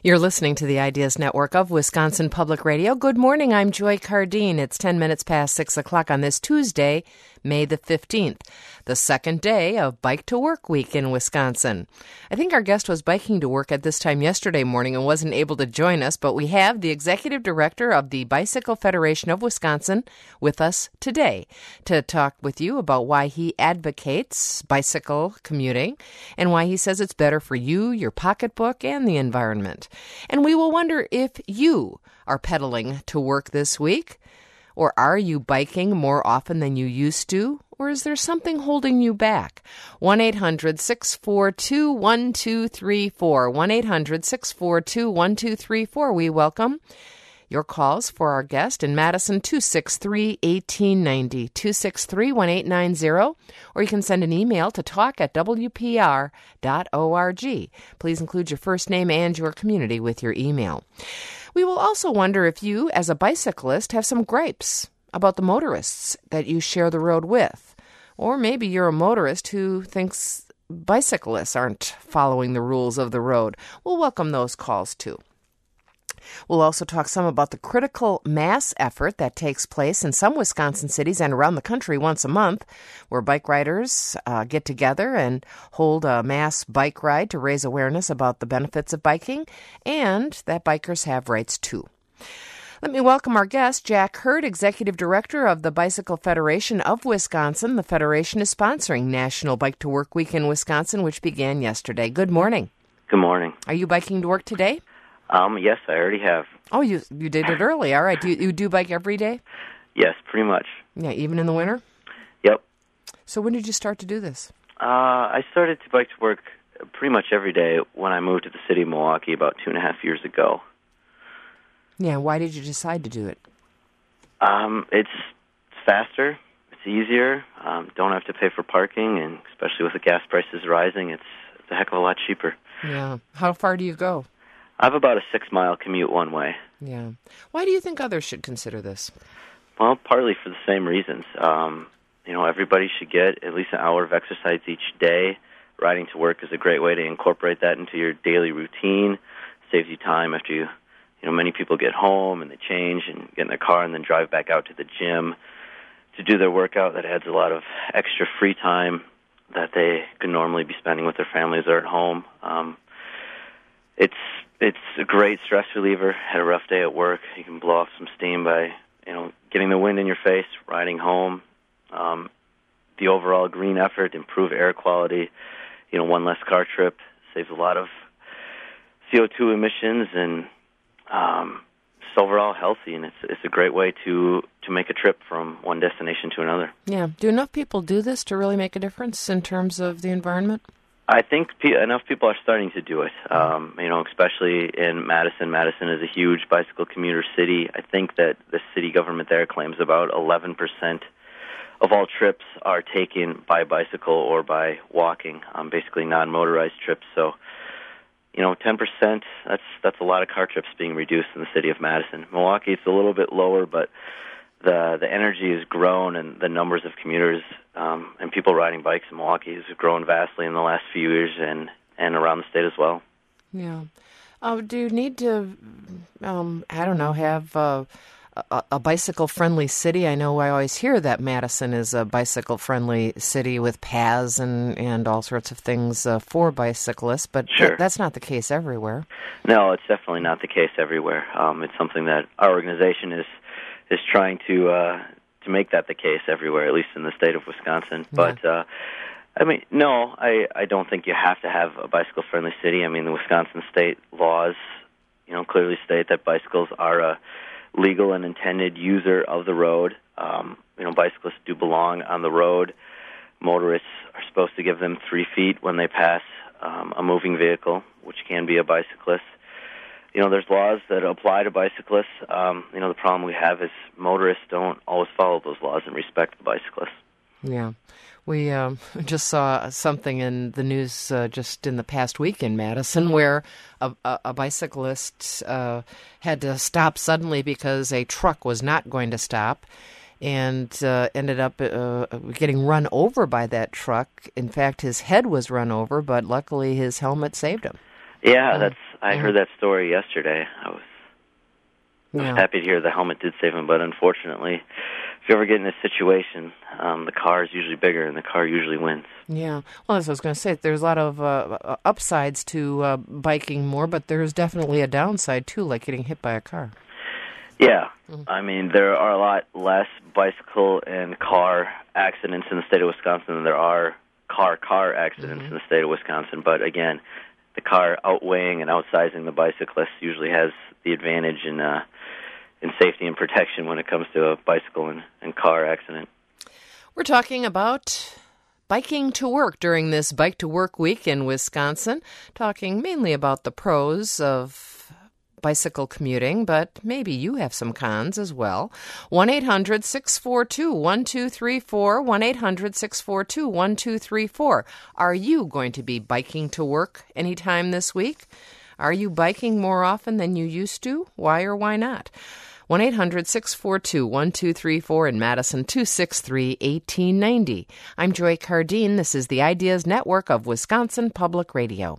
You're listening to the Ideas Network of Wisconsin Public Radio. Good morning. I'm Joy Cardine. It's 10 minutes past 6 o'clock on this Tuesday, May the 15th, the second day of Bike to Work Week in Wisconsin. I think our guest was biking to work at this time yesterday morning and wasn't able to join us, but we have the Executive Director of the Bicycle Federation of Wisconsin with us today to talk with you about why he advocates bicycle commuting and why he says it's better for you, your pocketbook, and the environment. And we will wonder if you are pedaling to work this week. Or are you biking more often than you used to? Or is there something holding you back? 1-800-642-1234. 1-800-642-1234. We welcome your calls for our guest in Madison, 263-1890, 263-1890, or you can send an email to talk@wpr.org. Please include your first name and your community with your email. We will also wonder if you, as a bicyclist, have some gripes about the motorists that you share the road with. Or maybe you're a motorist who thinks bicyclists aren't following the rules of the road. We'll welcome those calls, too. We'll also talk some about the critical mass effort that takes place in some Wisconsin cities and around the country once a month, where bike riders get together and hold a mass bike ride to raise awareness about the benefits of biking and that bikers have rights too. Let me welcome our guest, Jack Hurd, Executive Director of the Bicycle Federation of Wisconsin. The Federation is sponsoring National Bike to Work Week in Wisconsin, which began yesterday. Good morning. Good morning. Are you biking to work today? Yes, I already have. Oh, you did it early. All right. Do you do bike every day? Yes, pretty much. Yeah, even in the winter? Yep. So when did you start to do this? I started to bike to work pretty much every day when I moved to the city of Milwaukee about 2.5 years ago. Yeah, why did you decide to do it? It's faster, it's easier, don't have to pay for parking, and especially with the gas prices rising, it's a heck of a lot cheaper. Yeah. How far do you go? I have about a 6-mile commute one way. Yeah. Why do you think others should consider this? Well, partly for the same reasons. Everybody should get at least an hour of exercise each day. Riding to work is a great way to incorporate that into your daily routine. Saves you time after many people get home and they change and get in their car and then drive back out to the gym to do their workout. That adds a lot of extra free time that they could normally be spending with their families or at home. It's a great stress reliever. Had a rough day at work, you can blow off some steam by, getting the wind in your face, riding home. The overall green effort, improve air quality, one less car trip, saves a lot of CO2 emissions, and it's overall healthy, and it's a great way to make a trip from one destination to another. Yeah. Do enough people do this to really make a difference in terms of the environment? I think enough people are starting to do it, especially in Madison. Madison is a huge bicycle commuter city. I think that the city government there claims about 11% of all trips are taken by bicycle or by walking, basically non-motorized trips. So, 10%, that's a lot of car trips being reduced in the city of Madison. Milwaukee, it's a little bit lower, but the energy has grown, and the numbers of commuters and people riding bikes in Milwaukee has grown vastly in the last few years and around the state as well. Yeah. Do you need to, have a bicycle-friendly city? I know I always hear that Madison is a bicycle-friendly city with paths and all sorts of things for bicyclists, but sure. That's not the case everywhere. No, it's definitely not the case everywhere. It's something that our organization is trying to make that the case everywhere, at least in the state of Wisconsin. Yeah. But, no, I don't think you have to have a bicycle-friendly city. I mean, the Wisconsin state laws, clearly state that bicycles are a legal and intended user of the road. Bicyclists do belong on the road. Motorists are supposed to give them 3 feet when they pass a moving vehicle, which can be a bicyclist. There's laws that apply to bicyclists. The problem we have is motorists don't always follow those laws and respect the bicyclists. Yeah. We just saw something in the news just in the past week in Madison where a bicyclist had to stop suddenly because a truck was not going to stop and ended up getting run over by that truck. In fact, his head was run over, but luckily his helmet saved him. Yeah, I heard that story yesterday. I was happy to hear the helmet did save him, but unfortunately, if you ever get in a situation, the car is usually bigger and the car usually wins. Yeah. Well, as I was going to say, there's a lot of upsides to biking more, but there's definitely a downside, too, like getting hit by a car. Yeah. I mean, there are a lot less bicycle and car accidents in the state of Wisconsin than there are car accidents in the state of Wisconsin. But again, the car outweighing and outsizing the bicyclist usually has the advantage in safety and protection when it comes to a bicycle and car accident. We're talking about biking to work during this Bike to Work week in Wisconsin, talking mainly about the pros of bicycle commuting, but maybe you have some cons as well. 1-800-642-1234, 1-800-642-1234. Are you going to be biking to work anytime this week? Are you biking more often than you used to? Why or why not? 1-800-642-1234 in Madison, 263-1890. I'm Joy Cardine. This is the Ideas Network of Wisconsin Public Radio.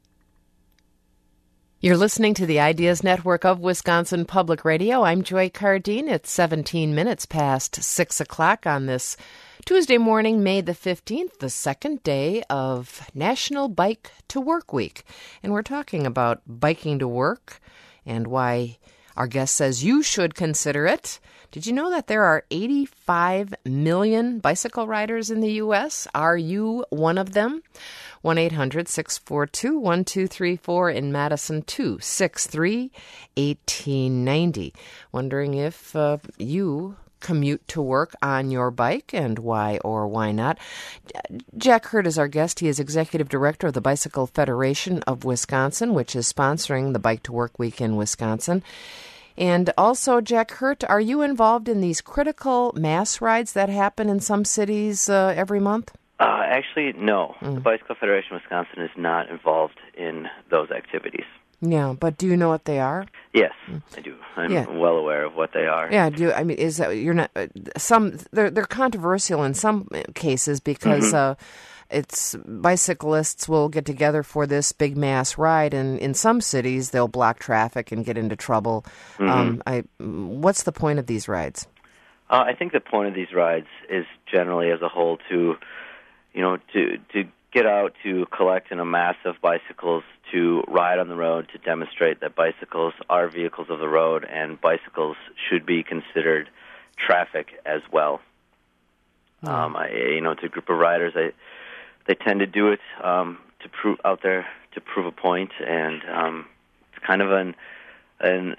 You're listening to the Ideas Network of Wisconsin Public Radio. I'm Joy Cardine. It's 17 minutes past 6 o'clock on this Tuesday morning, May the 15th, the second day of National Bike to Work Week. And we're talking about biking to work and why our guest says you should consider it. Did you know that there are 85 million bicycle riders in the U.S.? Are you one of them? 1-800-642-1234 in Madison, 263-1890. Wondering if you commute to work on your bike and why or why not. Jack Hurt is our guest. He is Executive Director of the Bicycle Federation of Wisconsin, which is sponsoring the Bike to Work Week in Wisconsin. And also, Jack Hurt, are you involved in these critical mass rides that happen in some cities every month? Actually, no. The Bicycle Federation of Wisconsin is not involved in those activities. Yeah, but do you know what they are? Yes, I do. I'm well aware of what they are. Yeah, is that you're not some? They're controversial in some cases because it's bicyclists will get together for this big mass ride, and in some cities they'll block traffic and get into trouble. What's the point of these rides? I think the point of these rides is generally, as a whole, to get out to collect in a mass of bicycles, to ride on the road, to demonstrate that bicycles are vehicles of the road and bicycles should be considered traffic as well. It's a group of riders. They tend to do it to prove a point, and it's kind of an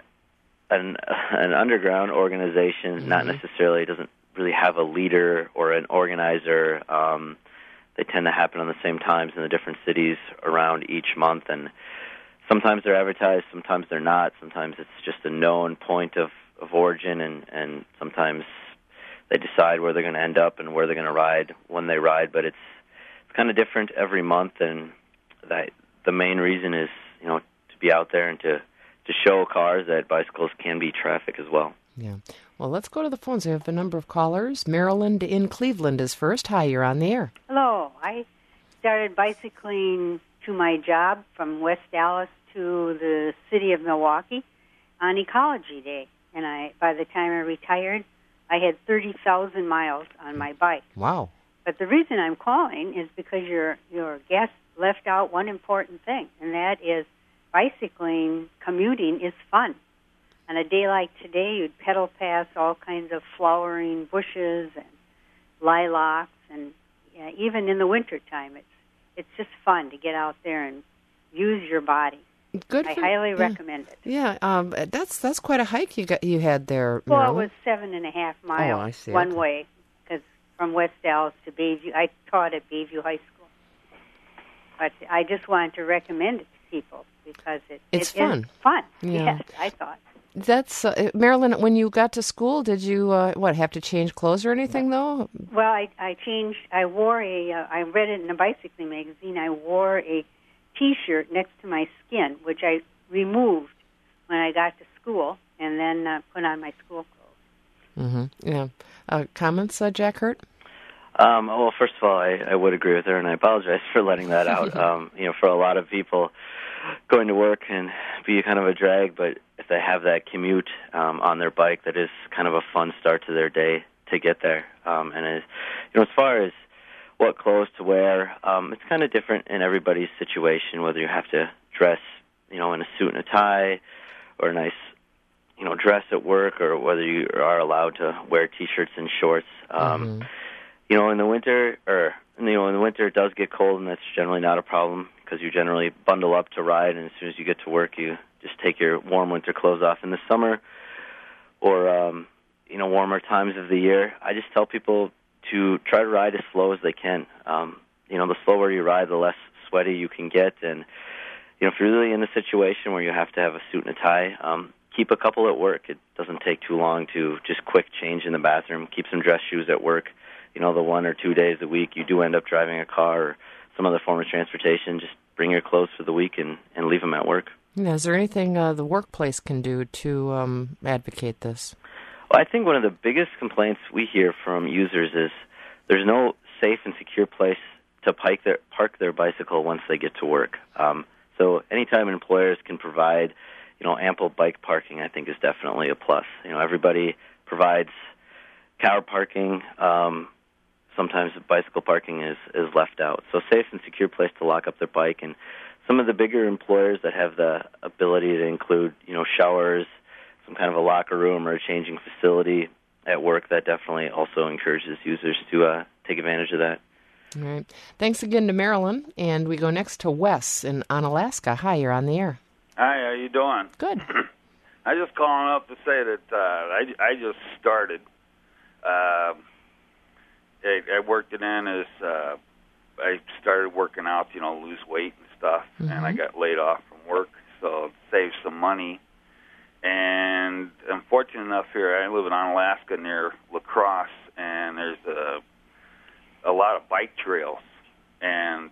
underground organization. Not necessarily, doesn't really have a leader or an organizer. They tend to happen on the same times in the different cities around each month, and sometimes they're advertised, sometimes they're not. Sometimes it's just a known point of origin, and sometimes they decide where they're going to end up and where they're going to ride when they ride. But it's kind of different every month, and the main reason is to be out there and to show cars that bicycles can be traffic as well. Yeah. Well, let's go to the phones. We have a number of callers. Maryland in Cleveland is first. Hi, you're on the air. Hello. I started bicycling to my job from West Dallas to the city of Milwaukee on Ecology Day. And by the time I retired, I had 30,000 miles on my bike. Wow. But the reason I'm calling is because your guest left out one important thing, and that is bicycling, commuting is fun. On a day like today, you'd pedal past all kinds of flowering bushes and lilacs, and even in the wintertime, it's just fun to get out there and use your body. Good. I highly recommend it. Yeah, that's quite a hike you had there, Well, Marilyn. it was 7.5 miles I see. one way, because from West Dallas to Bayview, I taught at Bayview High School. But I just wanted to recommend it to people because it's fun. Is fun. Yeah. Yes, I thought. That's Marilyn. When you got to school, did you have to change clothes or anything though? Well, I changed. I wore I read it in a bicycling magazine. I wore a T-shirt next to my skin, which I removed when I got to school, and then put on my school clothes. Yeah. Comments, Jack Hurt? Well, first of all, I would agree with her, and I apologize for letting that out. For a lot of people, going to work can be kind of a drag, but if they have that commute on their bike, that is kind of a fun start to their day to get there. And as far as what clothes to wear, it's kind of different in everybody's situation, whether you have to dress, in a suit and a tie or a nice, dress at work, or whether you are allowed to wear T-shirts and shorts. In the winter, in the winter it does get cold, and that's generally not a problem because you generally bundle up to ride, and as soon as you get to work, you just take your warm winter clothes off. In the summer or, warmer times of the year, I just tell people to try to ride as slow as they can. The slower you ride, the less sweaty you can get, and if you're really in a situation where you have to have a suit and a tie, keep a couple at work. It doesn't take too long to just quick change in the bathroom. Keep some dress shoes at work. The 1 or 2 days a week you do end up driving a car or some other form of transportation, just bring your clothes for the week and leave them at work. Now, is there anything the workplace can do to advocate this? Well, I think one of the biggest complaints we hear from users is there's no safe and secure place to park their bicycle once they get to work. So anytime employers can provide, ample bike parking, I think is definitely a plus. Everybody provides car parking. Sometimes bicycle parking is left out. So safe and secure place to lock up their bike. And some of the bigger employers that have the ability to include, showers, some kind of a locker room or a changing facility at work, that definitely also encourages users to take advantage of that. All right. Thanks again to Marilyn. And we go next to Wes in Onalaska. Hi, you're on the air. Hi, how you doing? Good. I just calling up to say that I just started. I worked it in as I started working out, lose weight and stuff, and I got laid off from work, so saved some money. And I'm fortunate enough here, I live in Onalaska near La Crosse, and there's a lot of bike trails, and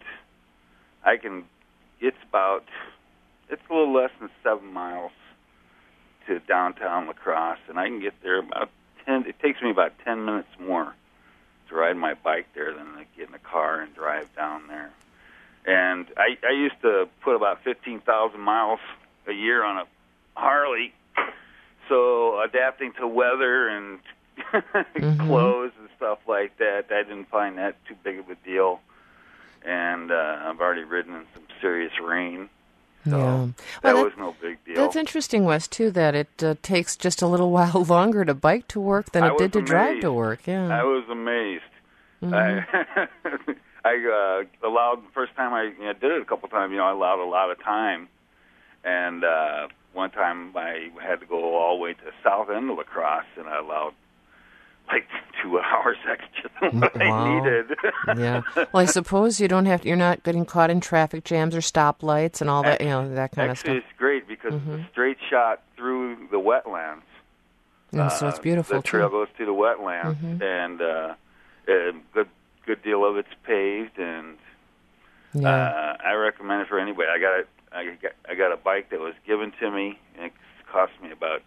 it's a little less than 7 miles to downtown La Crosse, and I can get there it takes me about 10 minutes more to ride my bike there than to get in a car and drive down there. And I used to put about 15,000 miles a year on a Harley, so adapting to weather and clothes and stuff like that, I didn't find that too big of a deal. And I've already ridden in some serious rain, so that was no big deal. That's interesting, Wes, too, that it takes just a little while longer to bike to work than it did to drive to work. Yeah, I was amazed. I allowed, the first time I did it a couple times, I allowed a lot of time. And one time I had to go all the way to the south end of La Crosse, and I allowed like 2 hours extra than what I needed. Yeah. Well, I suppose you're not getting caught in traffic jams or stoplights and all that, that kind of stuff. Actually, it's great because it's a straight shot through the wetlands. So it's beautiful, the trail goes through the wetlands, and a good deal of it's paved, and I recommend it for anybody. I got a bike that was given to me, and it cost me about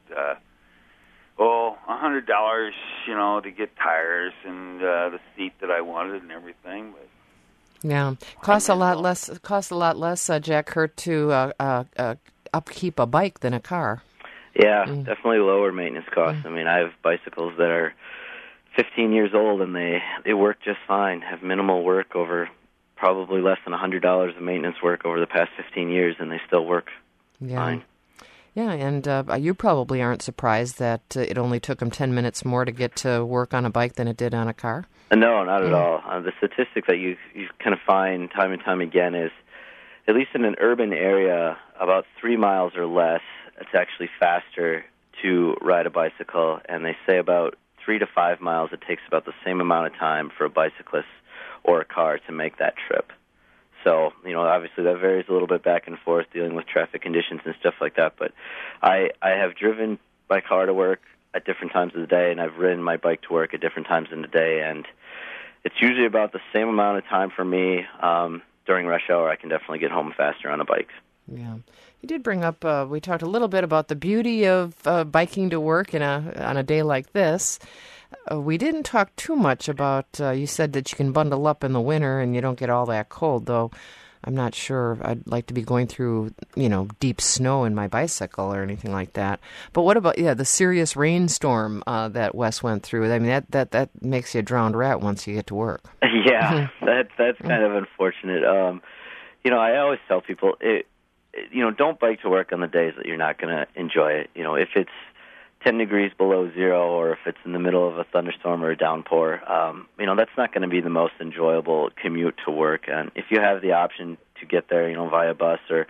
$100, to get tires and the seat that I wanted and everything. But costs a lot less, Jack Hurt, to upkeep a bike than a car. Yeah, definitely lower maintenance costs. I mean, I have bicycles that are 15 years old, and they work just fine, have minimal work over probably less than $100 of maintenance work over the past 15 years, and they still work fine. Yeah, and you probably aren't surprised that it only took them 10 minutes more to get to work on a bike than it did on a car? No, not at all. The statistic that you kind of find time and time again is, at least in an urban area, about 3 miles or less, it's actually faster to ride a bicycle, and they say about 3 to 5 miles, it takes about the same amount of time for a bicyclist or a car to make that trip. So, obviously that varies a little bit back and forth, dealing with traffic conditions and stuff like that. But I have driven my car to work at different times of the day, and I've ridden my bike to work at different times in the day, and it's usually about the same amount of time for me. During rush hour, I can definitely get home faster on a bike. Yeah. You did bring up, we talked a little bit about the beauty of biking to work on a day like this. We didn't talk too much about, you said that you can bundle up in the winter and you don't get all that cold, though. I'm not sure I'd like to be going through, deep snow in my bicycle or anything like that. But what about, the serious rainstorm that Wes went through? I mean, that makes you a drowned rat once you get to work. Yeah, that's kind of unfortunate. I always tell people, don't bike to work on the days that you're not going to enjoy it. If it's 10 degrees below zero, or if it's in the middle of a thunderstorm or a downpour, that's not going to be the most enjoyable commute to work. And if you have the option to get there, via bus or,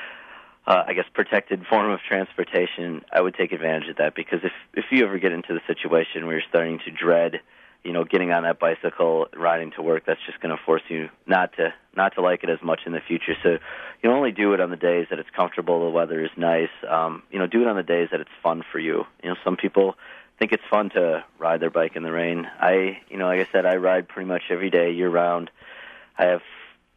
protected form of transportation, I would take advantage of that, because if you ever get into the situation where you're starting to dread, getting on that bicycle, riding to work, that's just going to force you not to like it as much in the future. So you only do it on the days that it's comfortable, the weather is nice. Do it on the days that it's fun for you. Some people think it's fun to ride their bike in the rain. Like I said, I ride pretty much every day, year round. I have,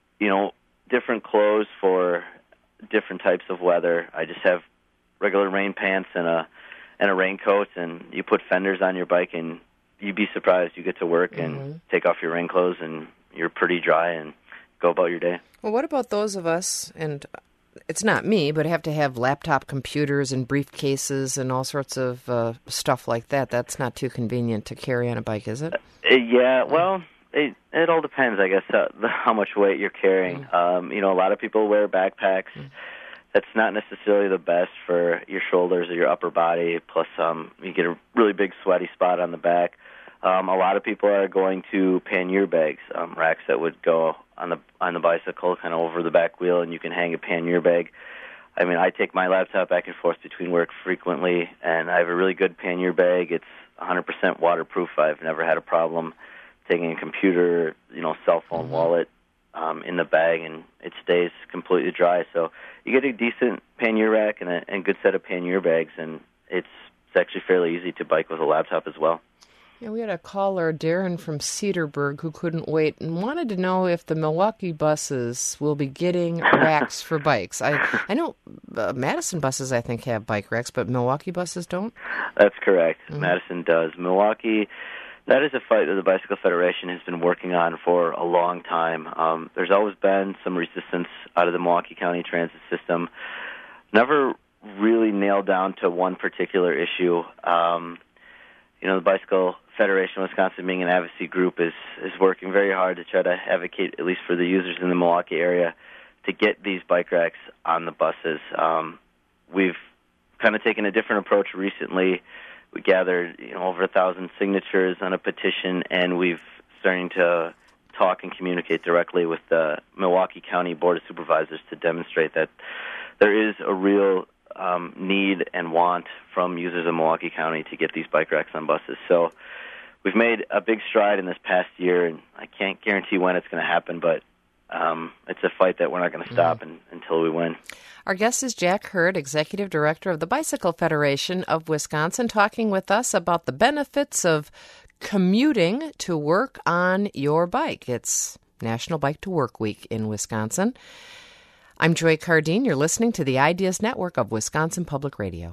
different clothes for different types of weather. I just have regular rain pants and a raincoat, and you put fenders on your bike, and you'd be surprised. You get to work and take off your rain clothes, and you're pretty dry and go about your day. Well, what about those of us, and it's not me, but have to have laptop computers and briefcases and all sorts of stuff like that? That's not too convenient to carry on a bike, is it? Yeah, well, it all depends, I guess, how much weight you're carrying. A lot of people wear backpacks. That's not necessarily the best for your shoulders or your upper body. Plus, you get a really big sweaty spot on the back. A lot of people are going to pannier bags, racks that would go on the bicycle, kind of over the back wheel, and you can hang a pannier bag. I mean, I take my laptop back and forth between work frequently, and I have a really good pannier bag. It's 100% waterproof. I've never had a problem taking a computer, cell phone, wallet in the bag, and it stays completely dry. So you get a decent pannier rack and a good set of pannier bags, and it's actually fairly easy to bike with a laptop as well. Yeah, we had a caller, Darren from Cedarburg, who couldn't wait and wanted to know if the Milwaukee buses will be getting racks for bikes. I know Madison buses, I think, have bike racks, but Milwaukee buses don't? That's correct. Madison does. Milwaukee, that is a fight that the Bicycle Federation has been working on for a long time. There's always been some resistance out of the Milwaukee County transit system. Never really nailed down to one particular issue. The Bicycle Federation of Wisconsin, being an advocacy group, is working very hard to try to advocate, at least for the users in the Milwaukee area, to get these bike racks on the buses. We've kind of taken a different approach recently. We gathered over 1,000 signatures on a petition, and we've starting to talk and communicate directly with the Milwaukee County Board of Supervisors to demonstrate that there is a real need and want from users of Milwaukee County to get these bike racks on buses. So we've made a big stride in this past year, and I can't guarantee when it's going to happen, but it's a fight that we're not going to stop until we win. Our guest is Jack Hurd, Executive Director of the Bicycle Federation of Wisconsin, talking with us about the benefits of commuting to work on your bike. It's National Bike to Work Week in Wisconsin. I'm Joy Cardine. You're listening to the Ideas Network of Wisconsin Public Radio.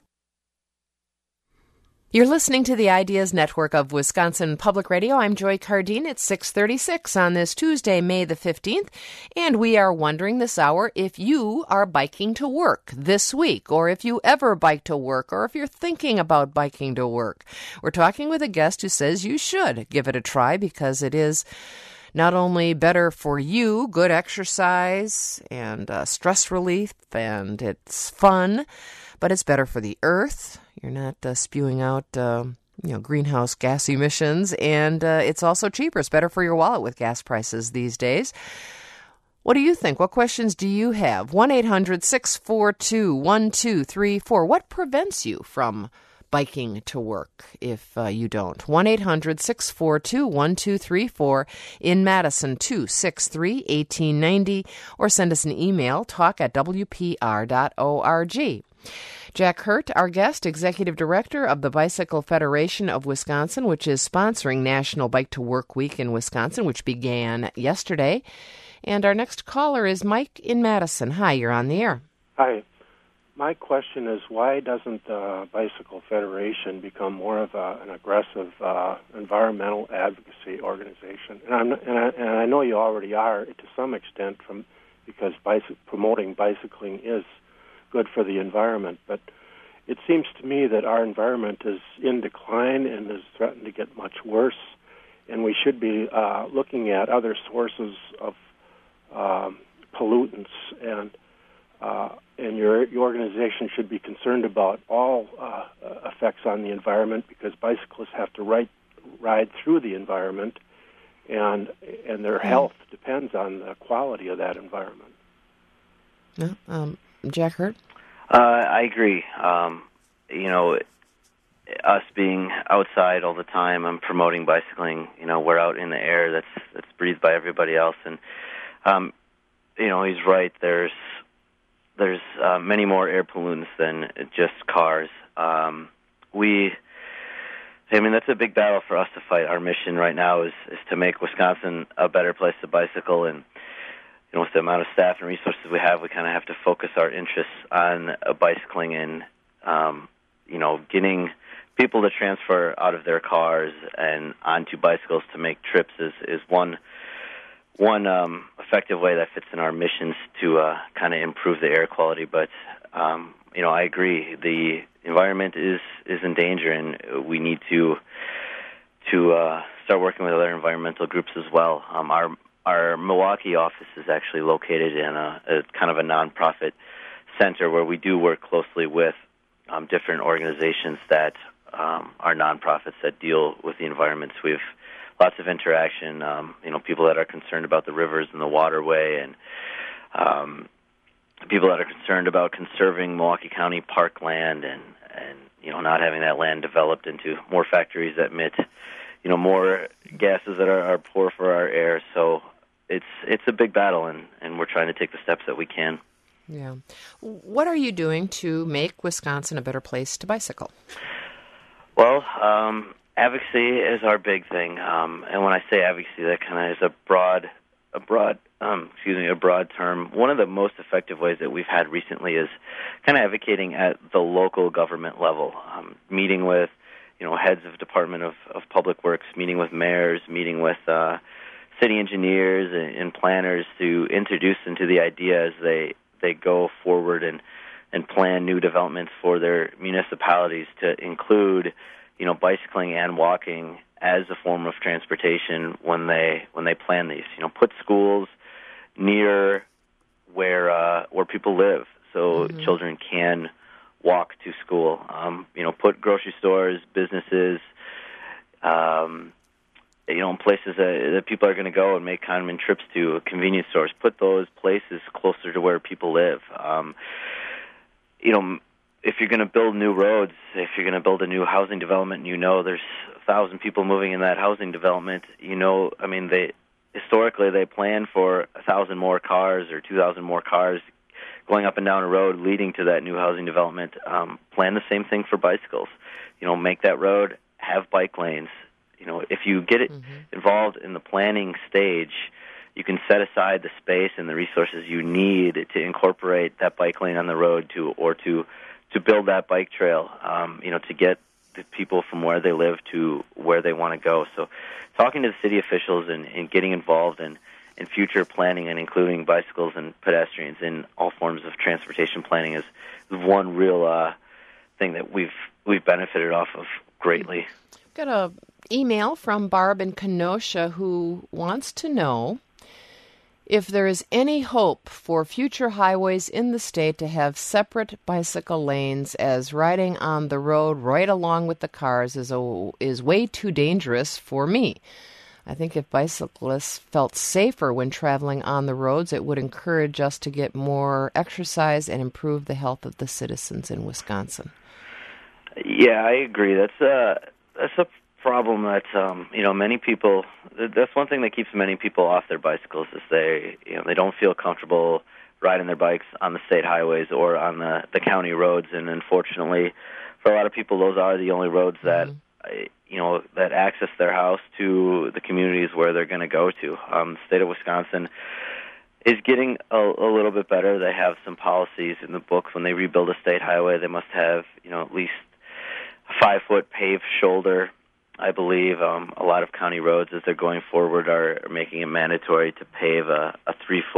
You're listening to the Ideas Network of Wisconsin Public Radio. I'm Joy Cardine. It's 6:36 on this Tuesday, May the 15th, and we are wondering this hour if you are biking to work this week, or if you ever bike to work, or if you're thinking about biking to work. We're talking with a guest who says you should give it a try because it is not only better for you, good exercise and stress relief, and it's fun, but it's better for the earth. You're not spewing out, greenhouse gas emissions, and it's also cheaper. It's better for your wallet with gas prices these days. What do you think? What questions do you have? 1-800-642-1234. What prevents you from biking to work if you don't? 1-800-642-1234 in Madison, 263-1890, or send us an email, talk@wpr.org. Jack Hurd, our guest, Executive Director of the Bicycle Federation of Wisconsin, which is sponsoring National Bike to Work Week in Wisconsin, which began yesterday. And our next caller is Mike in Madison. Hi, you're on the air. Hi. My question is, why doesn't the Bicycle Federation become more of an aggressive environmental advocacy organization? And I know you already are to some extent from because promoting bicycling is good for the environment. But it seems to me that our environment is in decline and is threatened to get much worse, and we should be looking at other sources of pollutants, and your organization should be concerned about all effects on the environment, because bicyclists have to ride through the environment, and their health depends on the quality of that environment. Jack Hurt? I agree. Us being outside all the time, I'm promoting bicycling. We're out in the air that's breathed by everybody else, and he's right. There's many more air pollutants than just cars. That's a big battle for us to fight. Our mission right now is to make Wisconsin a better place to bicycle, and with the amount of staff and resources we have, we kind of have to focus our interests on bicycling and getting people to transfer out of their cars and onto bicycles to make trips is one effective way that fits in our missions to kind of improve the air quality. But I agree, the environment is in danger, and we need to start working with other environmental groups as well. Our Milwaukee office is actually located in a kind of a nonprofit center where we do work closely with different organizations that are nonprofits that deal with the environment. So we have lots of interaction, people that are concerned about the rivers and the waterway, and people that are concerned about conserving Milwaukee County parkland and not having that land developed into more factories that emit more gases that are poor for our air. So it's a big battle, and we're trying to take the steps that we can. Yeah. What are you doing to make Wisconsin a better place to bicycle? Well, advocacy is our big thing, and when I say advocacy, that kind of is a broad term. One of the most effective ways that we've had recently is kind of advocating at the local government level, meeting with heads of Department of Public Works, meeting with mayors, meeting with city engineers and planners to introduce them to the idea as they go forward and plan new developments for their municipalities to include bicycling and walking as a form of transportation when they plan these. Put schools near where people live, so children can walk to school. Put grocery stores, businesses, places that people are going to go and make common trips to, convenience stores. Put those places closer to where people live. If you're going to build new roads, if you're going to build a new housing development, there's 1,000 people moving in that housing development, historically they plan for 1,000 more cars or 2,000 more cars going up and down a road leading to that new housing development. Plan the same thing for bicycles. Make that road, have bike lanes. If you get it involved in the planning stage, you can set aside the space and the resources you need to incorporate that bike lane on the road to build that bike trail, to get the people from where they live to where they want to go. So talking to the city officials and getting involved in future planning and including bicycles and pedestrians in all forms of transportation planning is one real thing that we've benefited off of greatly. Got a email from Barb in Kenosha who wants to know if there is any hope for future highways in the state to have separate bicycle lanes, as riding on the road right along with the cars is way too dangerous for me. I think if bicyclists felt safer when traveling on the roads, it would encourage us to get more exercise and improve the health of the citizens in Wisconsin. Yeah, I agree. That's a problem that many people. That's one thing that keeps many people off their bicycles is they don't feel comfortable riding their bikes on the state highways or on the county roads, and unfortunately, for a lot of people, those are the only roads that that access their house to the communities where they're going to go to. The state of Wisconsin is getting a little bit better. They have some policies in the books. When they rebuild a state highway, they must have at least a 5-foot paved shoulder. I believe a lot of county roads, as they're going forward, are making it mandatory to pave a 3-foot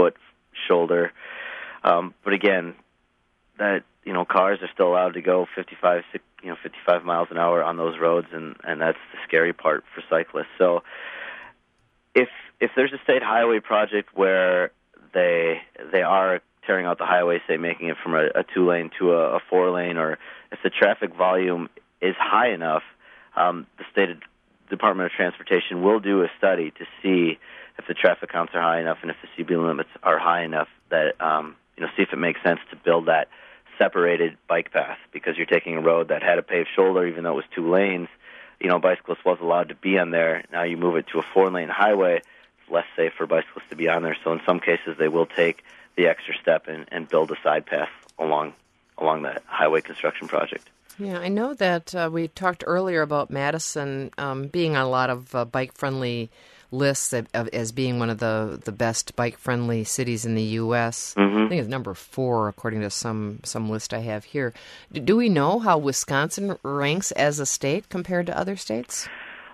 shoulder. But again, that cars are still allowed to go 55 miles an hour on those roads, and that's the scary part for cyclists. So if there's a state highway project where they are tearing out the highway, say making it from a 2-lane to a 4-lane, or if the traffic volume is high enough, the state Department of Transportation will do a study to see if the traffic counts are high enough and if the speed limits are high enough that see if it makes sense to build that separated bike path, because you're taking a road that had a paved shoulder, even though it was 2 lanes. Bicyclists was allowed to be on there. Now you move it to a 4-lane highway, it's less safe for bicyclists to be on there. So in some cases, they will take the extra step and build a side path along that highway construction project. Yeah, I know that we talked earlier about Madison being on a lot of bike-friendly lists as being one of the best bike-friendly cities in the U.S. Mm-hmm. I think it's number 4 according to some list I have here. Do we know how Wisconsin ranks as a state compared to other states?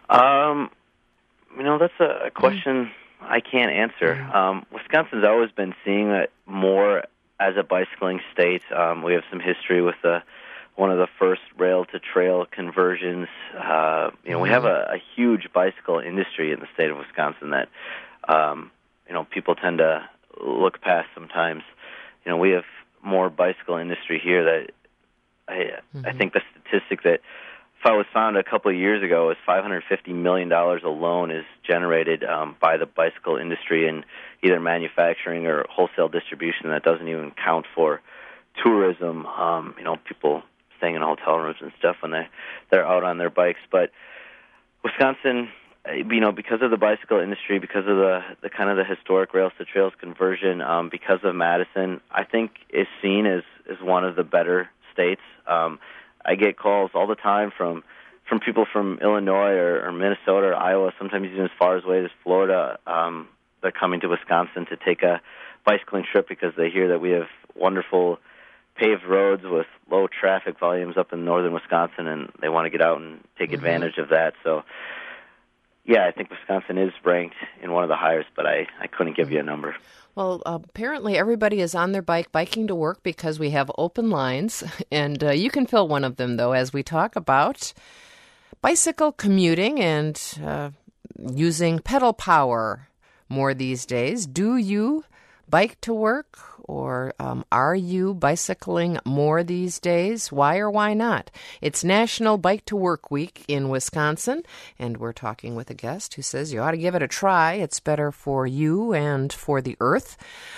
That's a question I can't answer. Wisconsin's always been seeing it more as a bicycling state. We have some history with one of the first rail-to-trail conversions. We have a huge bicycle industry in the state of Wisconsin that, people tend to look past sometimes. We have more bicycle industry here that I think the statistic that was found a couple of years ago is $550 million alone is generated by the bicycle industry in either manufacturing or wholesale distribution. That doesn't even count for tourism, people staying in hotel rooms and stuff when they're out on their bikes. But Wisconsin, because of the bicycle industry, because of the kind of the historic rails to trails conversion, because of Madison, I think is seen as one of the better states. I get calls all the time from people from Illinois or Minnesota or Iowa, sometimes even as far away as Florida. They're coming to Wisconsin to take a bicycling trip because they hear that we have wonderful paved roads with low traffic volumes up in northern Wisconsin, and they want to get out and take advantage of that. So, yeah, I think Wisconsin is ranked in one of the highest, but I couldn't give you a number. Well, apparently everybody is on their bike, biking to work, because we have open lines, and you can fill one of them, though, as we talk about bicycle commuting and using pedal power more these days. Do you bike to work, or are you bicycling more these days? Why or why not? It's National Bike to Work Week in Wisconsin, and we're talking with a guest who says you ought to give it a try. It's better for you and for the earth.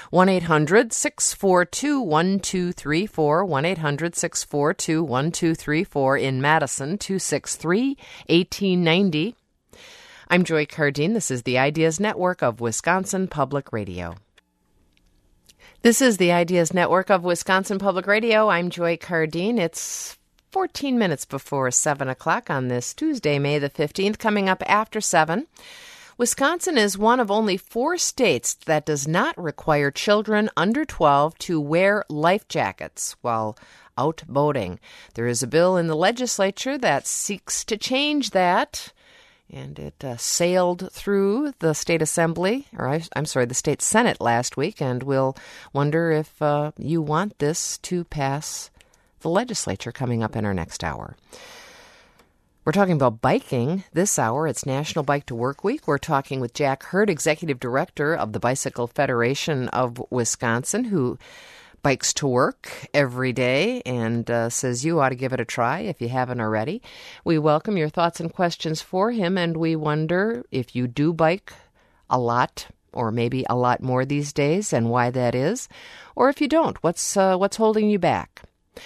1-800-642-1234, 1-800-642-1234 in Madison, 263-1890. I'm Joy Cardine. This is the Ideas Network of Wisconsin Public Radio. This is the Ideas Network of Wisconsin Public Radio. I'm Joy Cardine. It's 14 minutes before 7 o'clock on this Tuesday, May the 15th, coming up after 7. Wisconsin is one of only 4 states that does not require children under 12 to wear life jackets while out boating. There is a bill in the legislature that seeks to change that, and it sailed through the state assembly, the state senate last week, and we'll wonder if you want this to pass the legislature coming up in our next hour. We're talking about biking this hour. It's National Bike to Work Week. We're talking with Jack Hurd, Executive Director of the Bicycle Federation of Wisconsin, who bikes to work every day and says you ought to give it a try if you haven't already. We welcome your thoughts and questions for him, and we wonder if you do bike a lot or maybe a lot more these days and why that is, or if you don't, what's holding you back.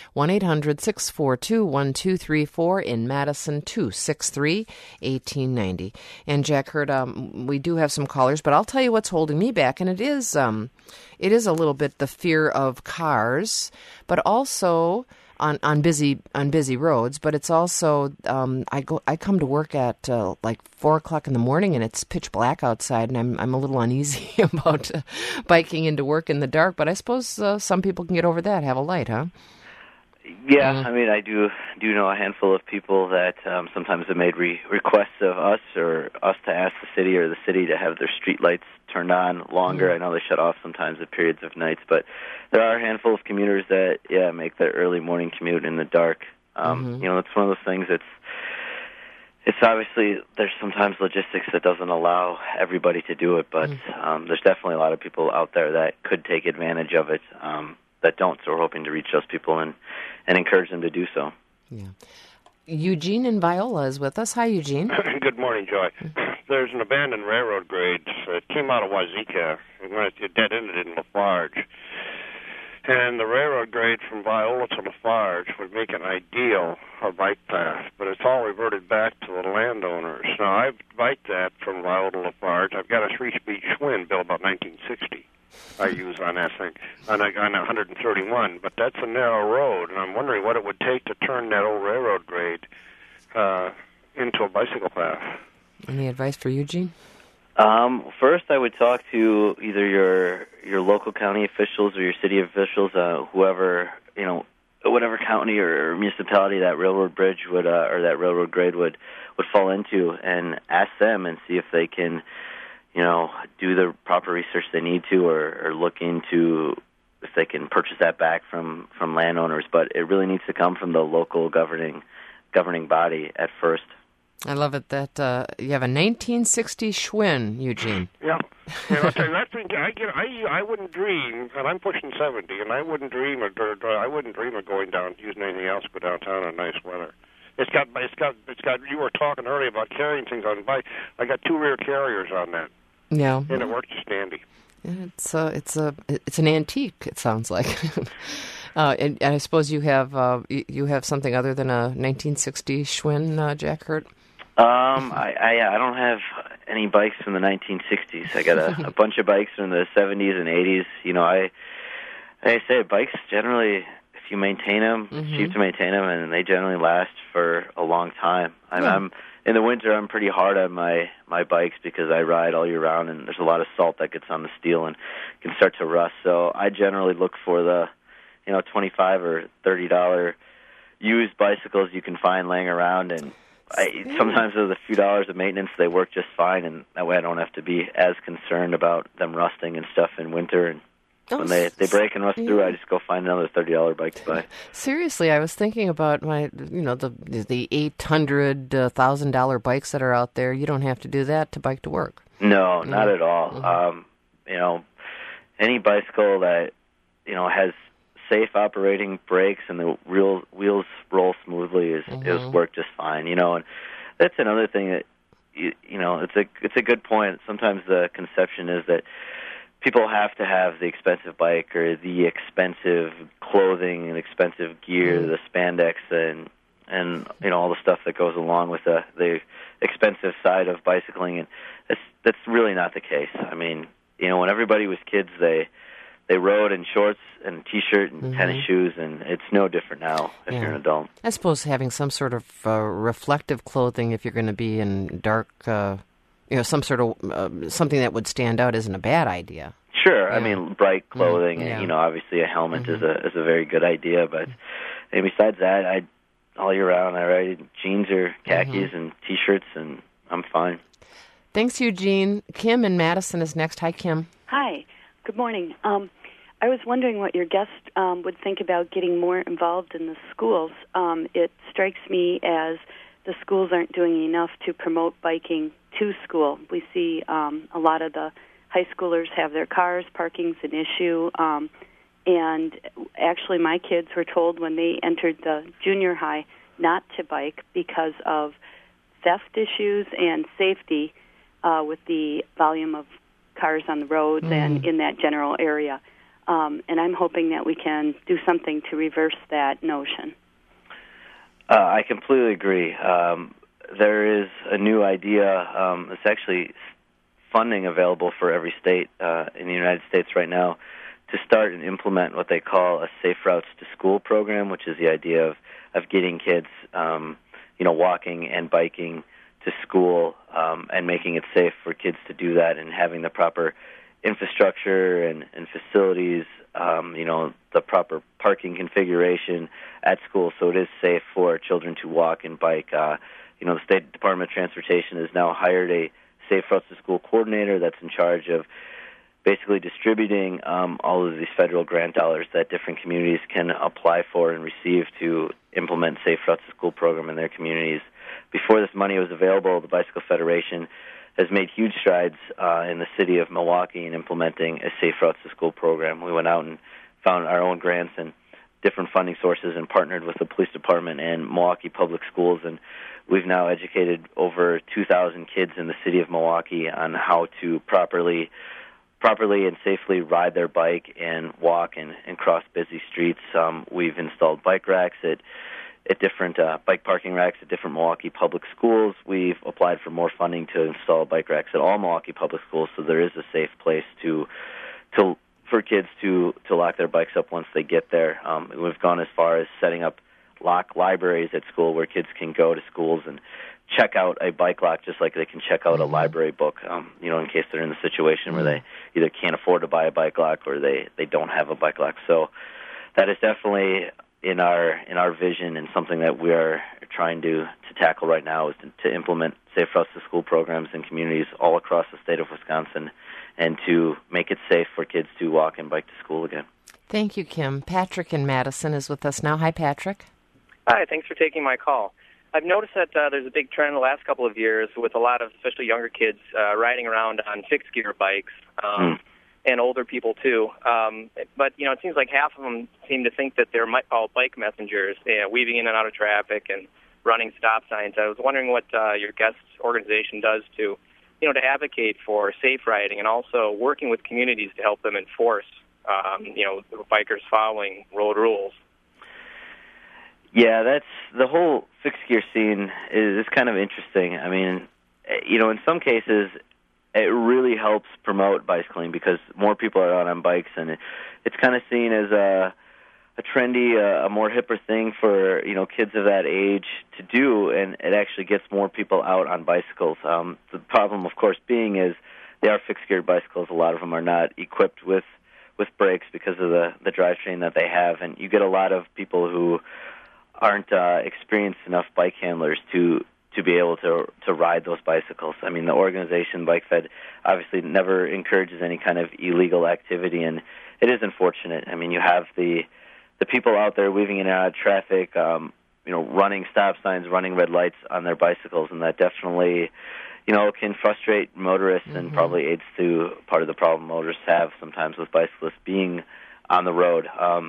1-800-642-1234 in Madison, 263-1890. And Jack Hurd, we do have some callers, but I'll tell you what's holding me back, and it is a little bit the fear of cars, but also on busy roads. But it's also I come to work at like 4 o'clock in the morning, and it's pitch black outside, and I'm a little uneasy about biking into work in the dark. But I suppose some people can get over that. Have a light, huh? Yeah, I mean, I do know a handful of people that sometimes have made requests of us or us to ask the city or the city to have their street lights turned on longer. I know they shut off sometimes at periods of nights, but there are a handful of commuters that, make their early morning commute in the dark. You know, it's one of those things it's obviously there's sometimes logistics that doesn't allow everybody to do it, but there's definitely a lot of people out there that could take advantage of it that don't. So we're hoping to reach those people and encourage them to do so. Yeah. Eugene in Viola is with us. Hi, Eugene. Good morning, Joy. There's an abandoned railroad grade. It came out of Wazeeka, and it dead-ended in Lafarge. And the railroad grade from Viola to Lafarge would make an ideal bike path, but it's all reverted back to the landowners. Now, I've biked that from Viola to Lafarge. I've got a 3-speed Schwinn built about 1960. I use on that thing, on 131, but that's a narrow road, and I'm wondering what it would take to turn that old railroad grade into a bicycle path. Any advice for Eugene? First, I would talk to either your local county officials or your city officials, whoever, whatever county or municipality that railroad bridge would or that railroad grade would fall into, and ask them and see if they can, do the proper research they need to, or look into if they can purchase that back from landowners. But it really needs to come from the local governing body at first. I love it that you have a 1960 Schwinn, Eugene. Yeah. I'll tell you, that thing, I wouldn't dream, and I'm pushing 70, and I wouldn't dream of going down, using anything else but downtown in nice weather. It's got. You were talking earlier about carrying things on the bike. I got 2 rear carriers on that. Yeah. And it works just dandy. It's an antique. It sounds like. And I suppose you have something other than a 1960 Schwinn, Jack Hurt? I don't have any bikes from the 1960s. I got a bunch of bikes from the 70s and 80s. I say bikes generally, if you maintain them, it's cheap to maintain them, and they generally last for a long time. I'm in the winter, I'm pretty hard on my bikes because I ride all year round, and there's a lot of salt that gets on the steel and can start to rust. So I generally look for the $25 or $30 used bicycles you can find laying around, and sometimes with a few dollars of maintenance, they work just fine, and that way I don't have to be as concerned about them rusting and stuff in winter. And when they break and rust through, I just go find another $30 bike to buy. Seriously, I was thinking about my, the $800, $1,000 bikes that are out there. You don't have to do that to bike to work. No, not at all. Any bicycle that has safe operating brakes and the wheels roll smoothly is work just fine. And that's another thing that it's a good point. Sometimes the conception is that people have to have the expensive bike or the expensive clothing and expensive gear, the spandex and all the stuff that goes along with the expensive side of bicycling, and that's really not the case. I mean, when everybody was kids, they rode in shorts and a T-shirt and tennis shoes, and it's no different now if you're an adult. I suppose having some sort of reflective clothing if you're going to be in dark, some sort of something that would stand out isn't a bad idea. Sure, I mean, bright clothing, and obviously a helmet is a very good idea. But and besides that, all year round I ride jeans or khakis and T-shirts, and I'm fine. Thanks, Eugene. Kim in Madison is next. Hi, Kim. Hi. Good morning. I was wondering what your guest would think about getting more involved in the schools. It strikes me as the schools aren't doing enough to promote biking to school. We see a lot of the high schoolers have their cars. Parking's an issue. And actually my kids were told when they entered the junior high not to bike because of theft issues and safety with the volume of cars on the roads and in that general area. And I'm hoping that we can do something to reverse that notion. I completely agree. There is a new idea. It's actually funding available for every state in the United States right now to start and implement what they call a Safe Routes to School program, which is the idea of getting kids, walking and biking to school and making it safe for kids to do that and having the proper infrastructure and facilities the proper parking configuration at school, so it is safe for children to walk and bike. The State Department of Transportation has now hired a Safe Routes to School coordinator that's in charge of basically distributing all of these federal grant dollars that different communities can apply for and receive to implement Safe Routes to School program in their communities. Before this money was available, the Bicycle Federation has made huge strides in the city of Milwaukee in implementing a Safe Routes to School program. We went out and found our own grants and different funding sources and partnered with the police department and Milwaukee Public Schools, and we've now educated over 2,000 kids in the city of Milwaukee on how to properly and safely ride their bike and walk and cross busy streets. We've installed bike racks at different bike parking racks at different Milwaukee public schools. We've applied for more funding to install bike racks at all Milwaukee public schools, so there is a safe place for kids to lock their bikes up once they get there. We've gone as far as setting up lock libraries at school where kids can go to schools and check out a bike lock just like they can check out a library book, in case they're in the situation where they either can't afford to buy a bike lock or they don't have a bike lock. So that is definitely in our vision, and something that we are trying to tackle right now is to implement Safe Routes to School programs in communities all across the state of Wisconsin and to make it safe for kids to walk and bike to school again. Thank you, Kim. Patrick in Madison is with us now. Hi, Patrick. Hi, thanks for taking my call. I've noticed that there's a big trend the last couple of years with a lot of, especially younger kids, riding around on fixed-gear bikes, and older people too. But, it seems like half of them seem to think that they're all bike messengers, weaving in and out of traffic and running stop signs. I was wondering what your guest organization does to advocate for safe riding and also working with communities to help them enforce, bikers following road rules. Yeah, that's the whole fixed gear scene is kind of interesting. I mean, in some cases, it really helps promote bicycling because more people are out on bikes, and it's kind of seen as a trendy, a more hipper thing for kids of that age to do, and it actually gets more people out on bicycles. The problem, of course, being is they are fixed gear bicycles. A lot of them are not equipped with brakes because of the drivetrain that they have, and you get a lot of people who aren't experienced enough bike handlers to be able to ride those bicycles. I mean, the organization Bike Fed obviously never encourages any kind of illegal activity, and it is unfortunate. I mean, you have the people out there weaving in and out of traffic, running stop signs, running red lights on their bicycles, and that definitely, can frustrate motorists and probably aids to part of the problem motorists have sometimes with bicyclists being on the road.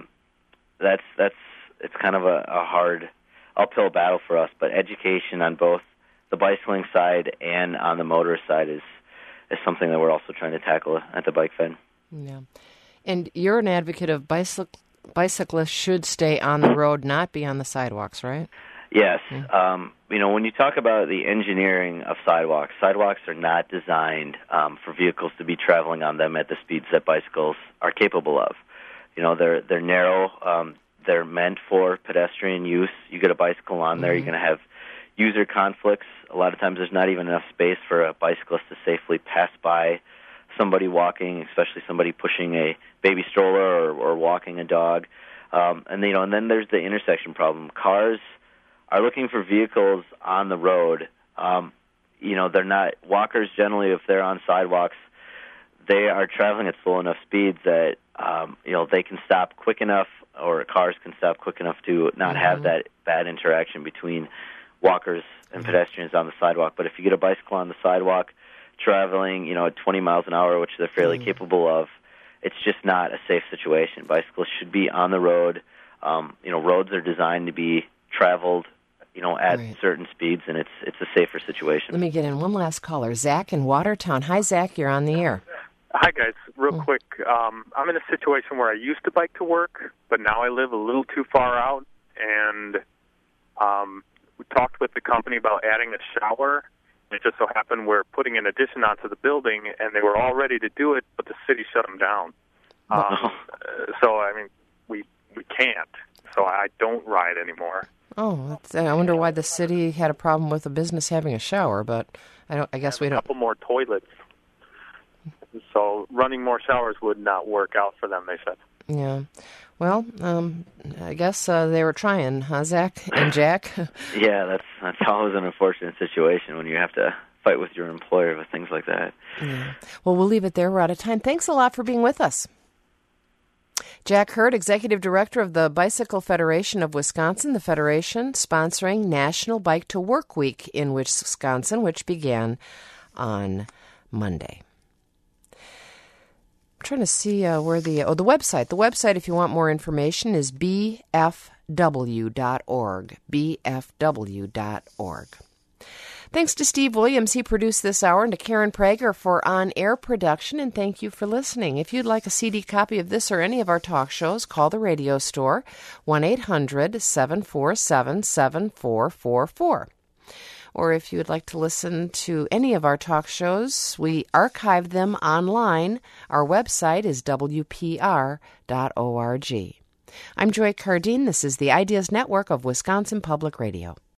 It's kind of a hard uphill battle for us, but education on both the bicycling side and on the motorist side is something that we're also trying to tackle at the Bike Fed. Yeah. And you're an advocate of bicyclists should stay on the road, not be on the sidewalks, right? Yes. When you talk about the engineering of sidewalks are not designed for vehicles to be traveling on them at the speeds that bicycles are capable of. They're narrow. They're meant for pedestrian use. You get a bicycle on there, you're going to have user conflicts. A lot of times there's not even enough space for a bicyclist to safely pass by somebody walking, especially somebody pushing a baby stroller or walking a dog. And then there's the intersection problem. Cars are looking for vehicles on the road. They're not walkers generally. If they're on sidewalks, they are traveling at slow enough speeds that they can stop quick enough, or cars can stop quick enough to not have that bad interaction between walkers and pedestrians on the sidewalk. But if you get a bicycle on the sidewalk traveling, at 20 miles an hour, which they're fairly capable of, it's just not a safe situation. Bicycles should be on the road. Roads are designed to be traveled, at certain speeds, and it's a safer situation. Let me get in one last caller. Zach in Watertown. Hi, Zach. You're on the air. Hi, guys. Real quick, I'm in a situation where I used to bike to work, but now I live a little too far out, and we talked with the company about adding a shower. It just so happened we're putting an addition onto the building, and they were all ready to do it, but the city shut them down. We can't. So I don't ride anymore. Oh, I wonder why the city had a problem with a business having a shower, but I guess we don't. A couple more toilets. So running more showers would not work out for them, they said. Yeah. Well, I guess they were trying, huh, Zach and Jack? Yeah, that's always an unfortunate situation when you have to fight with your employer with things like that. Yeah. Well, we'll leave it there. We're out of time. Thanks a lot for being with us. Jack Hurd, Executive Director of the Bicycle Federation of Wisconsin, the Federation sponsoring National Bike to Work Week in Wisconsin, which began on Monday. I'm trying to see where the website. The website, if you want more information, is bfw.org. bfw.org. Thanks to Steve Williams, he produced this hour, and to Karen Prager for on-air production, and thank you for listening. If you'd like a CD copy of this or any of our talk shows, call the radio store, 1-800-747-7444. Or if you would like to listen to any of our talk shows, we archive them online. Our website is wpr.org. I'm Joy Cardine. This is the Ideas Network of Wisconsin Public Radio.